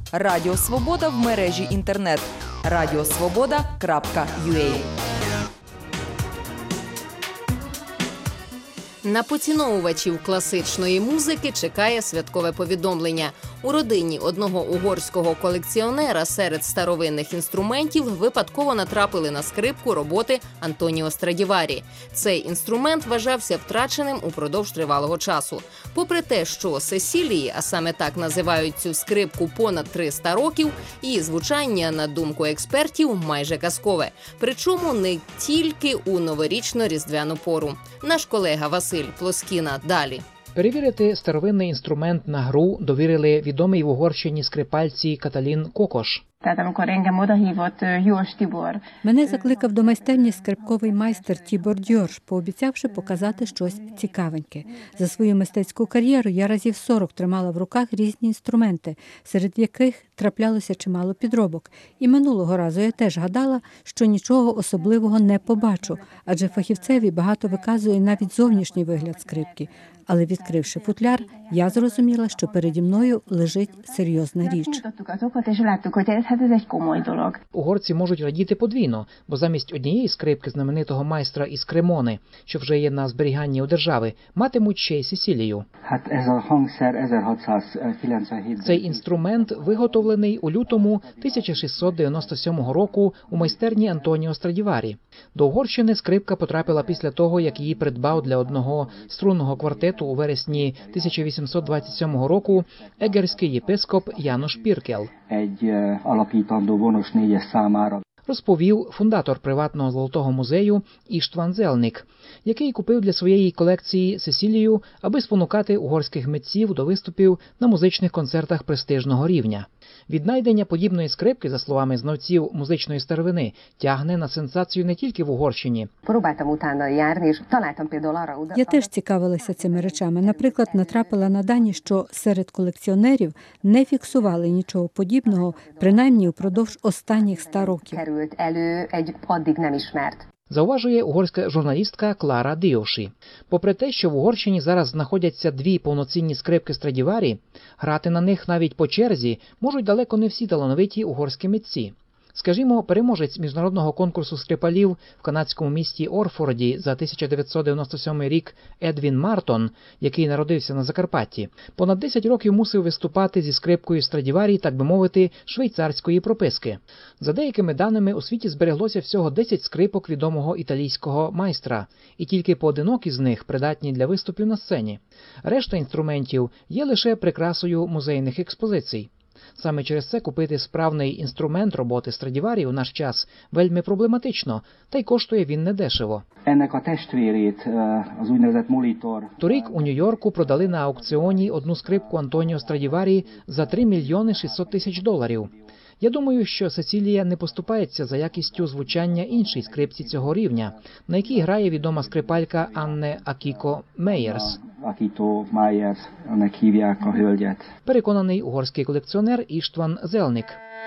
Радіо Свобода в мережі інтернет. radiosvoboda.ua. На поціновувачів класичної музики чекає святкове повідомлення. У родині одного угорського колекціонера серед старовинних інструментів випадково натрапили на скрипку роботи Антоніо Страдіварі. Цей інструмент вважався втраченим упродовж тривалого часу. Попри те, що Сесілії, а саме так називають цю скрипку, понад 300 років, її звучання, на думку експертів, майже казкове. Причому не тільки у новорічно-різдвяну пору. Наш колега Василь Плоскіна далі. Перевірити старовинний інструмент на гру довірили відомий в Угорщині скрипальці Каталін Кокош. Мене закликав до майстерні скрипковий майстер Тібор Дьорж, пообіцявши показати щось цікавеньке. За свою мистецьку кар'єру я разів 40 тримала в руках різні інструменти, серед яких траплялося чимало підробок. І минулого разу я теж гадала, що нічого особливого не побачу, адже фахівцеві багато виказує навіть зовнішній вигляд скрипки. Але відкривши футляр, я зрозуміла, що переді мною лежить серйозна річ. Угорці можуть радіти подвійно, бо замість однієї скрипки знаменитого майстра із Кремони, що вже є на зберіганні у держави, матимуть ще й Сесілію. Цей інструмент виготовлений у лютому 1697 року у майстерні Антоніо Страдіварі. До Угорщини скрипка потрапила після того, як її придбав для одного струнного квартету у вересні 1827 року егерський єпископ János Pirkel. Розповів фундатор приватного золотого музею Іштван Зелник, який купив для своєї колекції Сесілію, аби спонукати угорських митців до виступів на музичних концертах престижного рівня. Віднайдення подібної скрипки, за словами знавців музичної старовини, тягне на сенсацію не тільки в Угорщині. Я теж цікавилася цими речами. Наприклад, натрапила на дані, що серед колекціонерів не фіксували нічого подібного, принаймні упродовж останніх 100 років. Зауважує угорська журналістка Клара Діоші. Попри те, що в Угорщині зараз знаходяться дві повноцінні скрипки Страдіварі, грати на них навіть по черзі можуть далеко не всі талановиті угорські митці. Скажімо, переможець міжнародного конкурсу скрипалів в канадському місті Орфорді за 1997 рік Едвін Мартон, який народився на Закарпатті, понад 10 років мусив виступати зі скрипкою Страдіварі, так би мовити, швейцарської прописки. За деякими даними, у світі збереглося всього 10 скрипок відомого італійського майстра, і тільки поодинокі з них придатні для виступів на сцені. Решта інструментів є лише прикрасою музейних експозицій. Саме через це купити справний інструмент роботи Страдіварі у наш час вельми проблематично, та й коштує він недешево. Торік у Нью-Йорку продали на аукціоні одну скрипку Антоніо Страдіварі за $3 мільйони 600 тисяч. Я думаю, що Сесілія не поступається за якістю звучання іншій скрипці цього рівня, на якій грає відома скрипалька Анне Акіко Мейєрс. Переконаний угорський колекціонер Іштван Зелник.